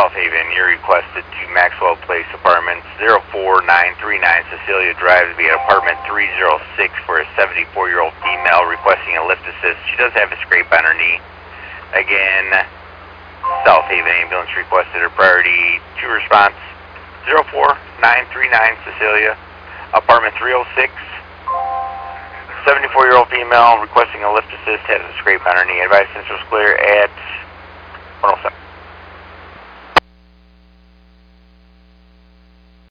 South Haven. You're requested to Maxwell Place Apartments 04939 Cecilia Drive to be at apartment 306 for a 74-year-old female requesting a lift assist. She does have a scrape on her knee. Again, South Haven ambulance requested her priority 2 response 04939 Cecilia, apartment 306. 74-year-old female requesting a lift assist, has a scrape on her knee. Advice since was clear at 107.